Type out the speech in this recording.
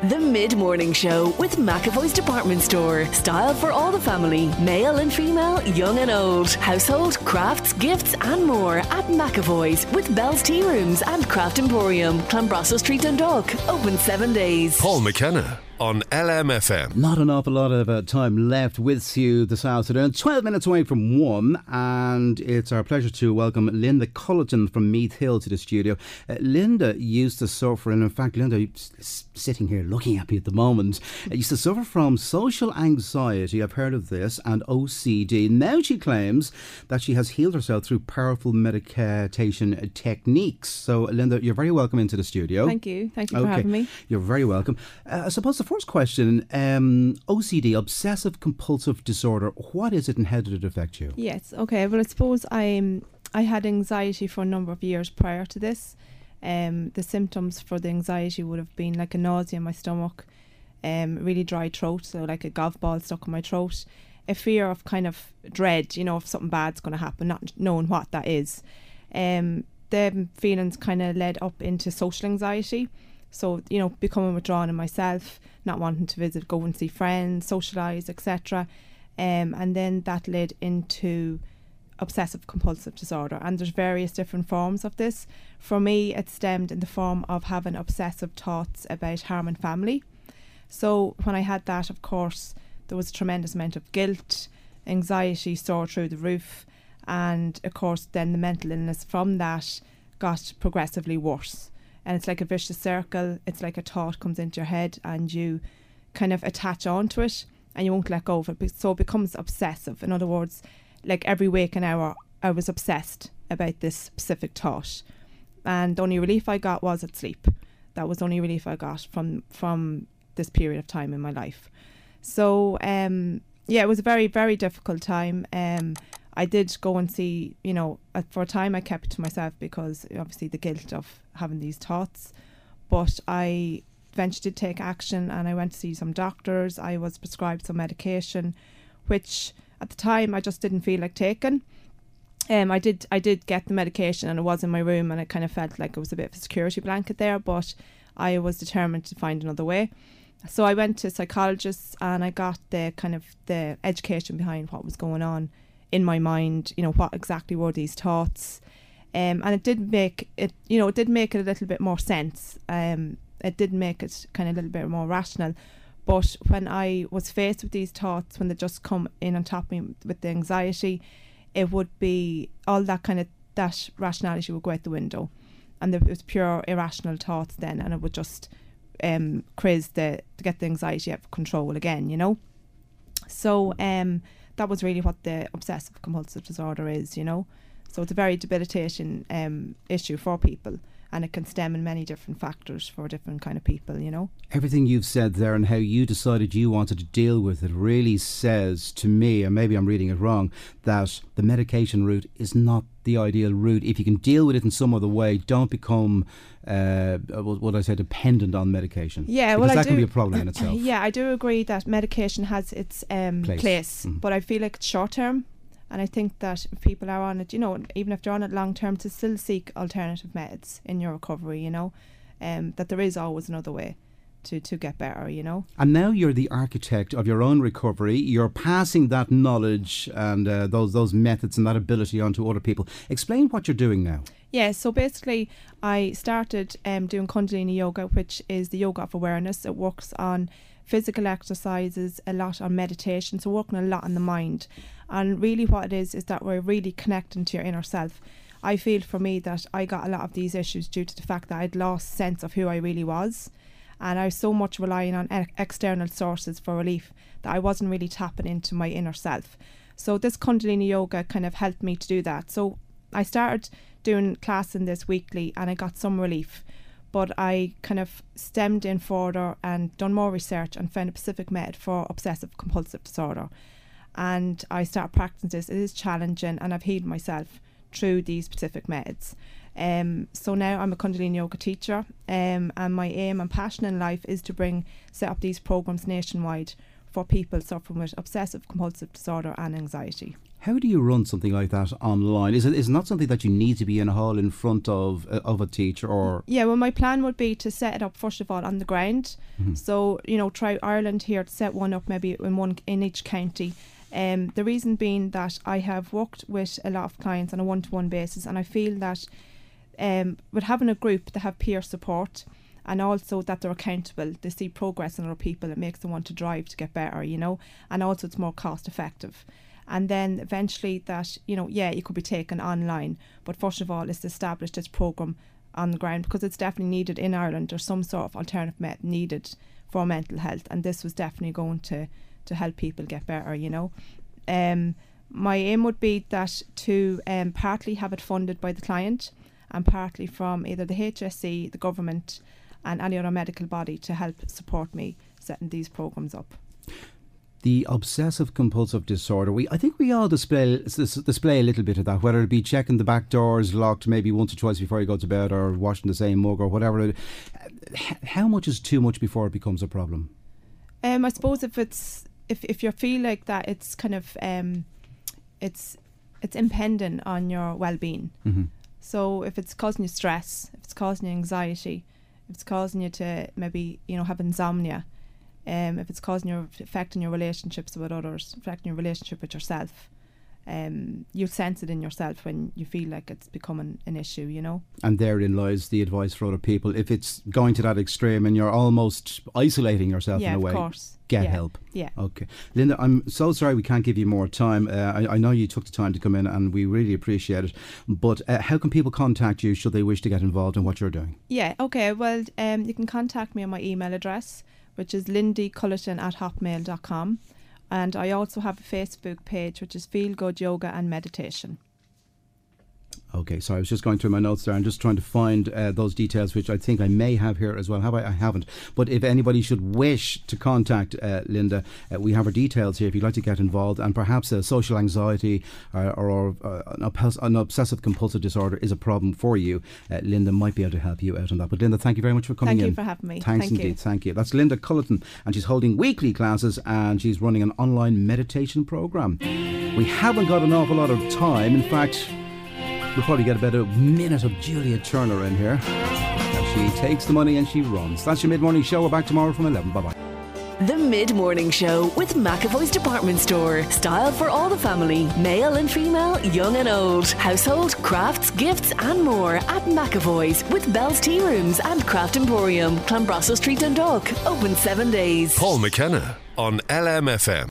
The Mid-Morning Show with McAvoy's Department Store. Style for all the family, male and female, young and old. Household, crafts, gifts and more at McAvoy's with Bell's Tea Rooms and Craft Emporium. Clanbrassil Street, Dundalk. Open 7 days. Paul McKenna on LMFM. Not an awful lot of time left with you this afternoon. 12 minutes away from 1, and it's our pleasure to welcome Linda Culleton from Meath Hill to the studio. Linda used to suffer, and in fact, Linda, sitting here looking at me at the moment, used to suffer from social anxiety, I've heard of this, and OCD. Now she claims that she has healed herself through powerful meditation techniques. So, Linda, you're very welcome into the studio. Thank you for having me. You're very welcome. I suppose the first question, OCD, obsessive compulsive disorder, what is it and how did it affect you? Yes, okay. Well, I suppose I had anxiety for a number of years prior to this. The symptoms for the anxiety would have been like a nausea in my stomach, really dry throat, so like a golf ball stuck in my throat, a fear of kind of dread, you know, if something bad's going to happen, not knowing what that is. The feelings kind of led up into social anxiety. So, you know, becoming withdrawn in myself, not wanting to visit, go and see friends, socialise, etc. And then that led into obsessive compulsive disorder. And there's various different forms of this. For me, it stemmed in the form of having obsessive thoughts about harming family. So when I had that, of course, there was a tremendous amount of guilt, anxiety soared through the roof. And of course, then the mental illness from that got progressively worse. And it's like a vicious circle. It's like a thought comes into your head and you kind of attach onto it and you won't let go of it. So it becomes obsessive. In other words, like every waking hour, I was obsessed about this specific thought. And the only relief I got was at sleep. That was the only relief I got from this period of time in my life. So, it was a very, very difficult time. I did go and see, you know, for a time I kept it to myself because obviously the guilt of having these thoughts. But I eventually did take action and I went to see some doctors. I was prescribed some medication, which at the time I just didn't feel like taking. I did get the medication and it was in my room and it kind of felt like it was a bit of a security blanket there, but I was determined to find another way. So I went to psychologists and I got the education behind what was going on in my mind, you know, what exactly were these thoughts, and it did make it a little bit more sense. It did make it kind of a little bit more rational. But when I was faced with these thoughts, when they just come in on top of me with the anxiety, it would be all that rationality would go out the window, and it was pure irrational thoughts then, and it would just craze to get the anxiety out of control again, you know. So that was really what the obsessive compulsive disorder is, you know. So it's a very debilitating issue for people, and it can stem in many different factors for different kind of people, you know. Everything you've said there and how you decided you wanted to deal with it really says to me, and maybe I'm reading it wrong, that the medication route is not the ideal route. If you can deal with it in some other way, don't become dependent on medication. Yeah, because well, that can be a problem in itself. Yeah, I do agree that medication has its place. But I feel like it's short term, and I think that if people are on it, you know, even if they're on it long term, to still seek alternative meds in your recovery, you know, that there is always another way to get better, you know. And now you're the architect of your own recovery. You're passing that knowledge and those methods and that ability onto other people. Explain what you're doing now. Yeah, so basically I started doing Kundalini Yoga, which is the yoga of awareness. It works on physical exercises, a lot on meditation, so working a lot on the mind. And really what it is that we're really connecting to your inner self. I feel for me that I got a lot of these issues due to the fact that I'd lost sense of who I really was. And I was so much relying on external sources for relief that I wasn't really tapping into my inner self. So this Kundalini Yoga kind of helped me to do that. So I started doing class in this weekly and I got some relief. But I kind of stemmed in further and done more research and found a specific med for obsessive compulsive disorder. And I started practicing this. It is challenging and I've healed myself through these specific meds. So now I'm a Kundalini Yoga teacher, and my aim and passion in life is to set up these programs nationwide for people suffering with obsessive compulsive disorder and anxiety. How do you run something like that online? Is it not something that you need to be in a hall in front of a teacher or? Yeah, well, my plan would be to set it up first of all on the ground. So, try Ireland here to set one up maybe in each county. The reason being that I have worked with a lot of clients on a one-to-one basis, and I feel that with having a group, they have peer support, and also that they're accountable. They see progress in other people. It makes them want to drive to get better, and also it's more cost effective. And then eventually that, you could be taken online. But first of all, it's to establish this programme on the ground, because it's definitely needed in Ireland. There's some sort of alternative method needed for mental health, and this was definitely going to help people get better, My aim would be that to partly have it funded by the client, and partly from either the HSE, the government, and any other medical body to help support me setting these programmes up. The obsessive compulsive disorder, I think we all display a little bit of that, whether it be checking the back doors locked maybe once or twice before you go to bed, or washing the same mug or whatever. How much is too much before it becomes a problem? I suppose if you feel like that, it's kind of it's impending on your well-being. So if it's causing you stress, if it's causing you anxiety, if it's causing you to maybe have insomnia, if it's affecting your relationships with others, affecting your relationship with yourself, you'll sense it in yourself when you feel like it's becoming an issue, And therein lies the advice for other people. If it's going to that extreme and you're almost isolating yourself in a way, of course. Get help. Yeah. Okay. Linda, I'm so sorry we can't give you more time. I know you took the time to come in and we really appreciate it. But how can people contact you should they wish to get involved in what you're doing? Yeah, okay. Well, you can contact me on my email address, which is lindycullerton@hotmail.com. And I also have a Facebook page, which is Feel Good Yoga and Meditation. Okay, so I was just going through my notes there and just trying to find those details, which I think I may have here as well. I haven't. But if anybody should wish to contact Linda, we have her details here if you'd like to get involved. And perhaps social anxiety or an obsessive compulsive disorder is a problem for you. Linda might be able to help you out on that. But Linda, thank you very much for coming in. Thank you for having me. Thanks indeed. Thank you. That's Linda Cullerton, and she's holding weekly classes and she's running an online meditation programme. We haven't got an awful lot of time. In fact, we'll probably get about a minute of Julia Turner in here. And she takes the money and she runs. That's your mid-morning show. We're back tomorrow from 11. Bye-bye. The Mid-Morning Show with McAvoy's Department Store. Style for all the family, male and female, young and old. Household, crafts, gifts and more at McAvoy's with Bell's Tea Rooms and Craft Emporium. Clanbrassil Street, Dundalk. Open 7 days. Paul McKenna on LMFM.